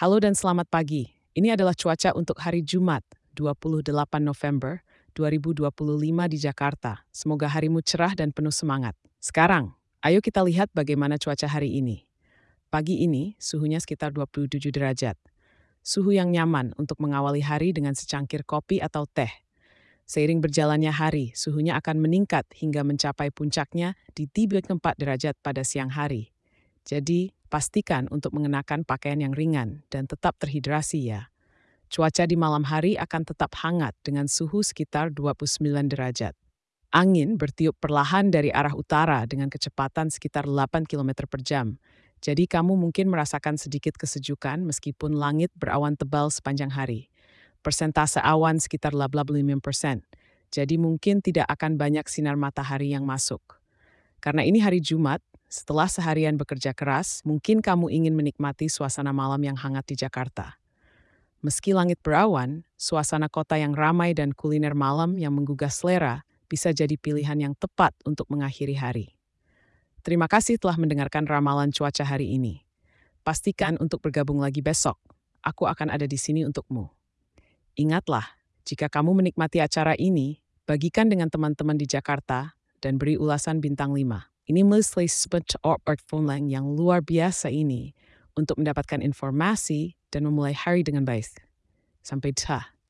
Halo dan selamat pagi. Ini adalah cuaca untuk hari Jumat, 28 November 2025 di Jakarta. Semoga harimu cerah dan penuh semangat. Sekarang, ayo kita lihat bagaimana cuaca hari ini. Pagi ini, suhunya sekitar 27 derajat. Suhu yang nyaman untuk mengawali hari dengan secangkir kopi atau teh. Seiring berjalannya hari, suhunya akan meningkat hingga mencapai puncaknya di 34 derajat pada siang hari. Jadi, pastikan untuk mengenakan pakaian yang ringan dan tetap terhidrasi ya. Cuaca di malam hari akan tetap hangat dengan suhu sekitar 29 derajat. Angin bertiup perlahan dari arah utara dengan kecepatan sekitar 8 km per jam. Jadi kamu mungkin merasakan sedikit kesejukan meskipun langit berawan tebal sepanjang hari. Persentase awan sekitar 85%. Jadi mungkin tidak akan banyak sinar matahari yang masuk. Karena ini hari Jumat, setelah seharian bekerja keras, mungkin kamu ingin menikmati suasana malam yang hangat di Jakarta. Meski langit berawan, suasana kota yang ramai dan kuliner malam yang menggugah selera bisa jadi pilihan yang tepat untuk mengakhiri hari. Terima kasih telah mendengarkan ramalan cuaca hari ini. Pastikan untuk bergabung lagi besok. Aku akan ada di sini untukmu. Ingatlah, jika kamu menikmati acara ini, bagikan dengan teman-teman di Jakarta dan beri ulasan bintang 5. Ini mostly spent phone yang luar biasa ini untuk mendapatkan informasi dan memulai hari dengan baik. Sampai jumpa.